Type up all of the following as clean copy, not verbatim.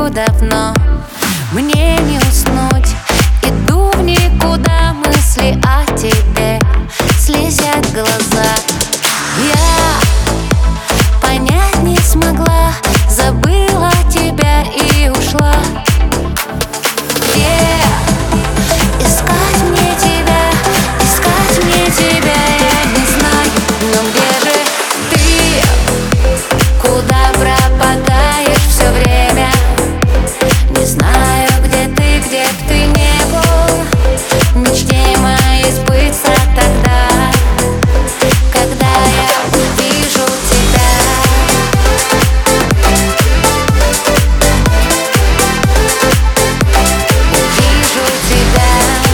давно. Мне не уснуть, иду в никуда, мысли о тебе слезят глаза. Я понять не смогла, забыла тебя и ушла. Где искать мне тебя, я не знаю. Но где же ты, куда пропадаешь все время? Не знаю, где б ты не был, мечте моей сбыться тогда, когда я увижу тебя. Увижу тебя.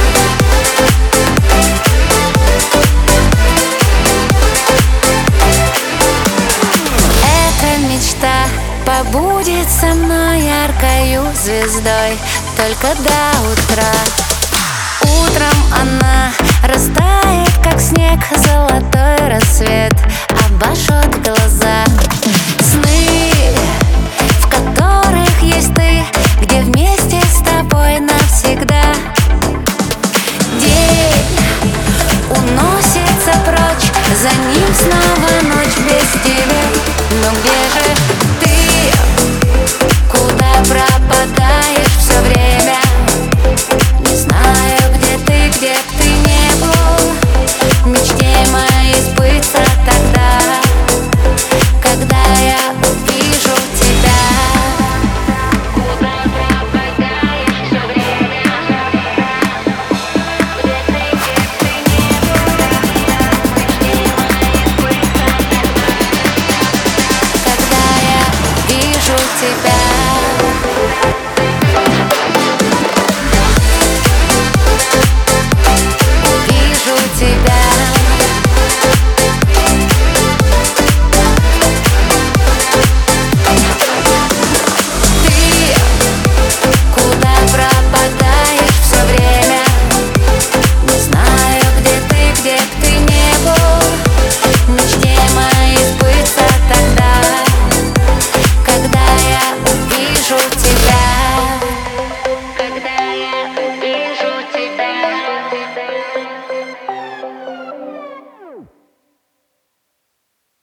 Эта мечта побудет со мной яркою звездой только до утра. Утром она растает, как снег, золотой рассвет обожжет глаза. Сны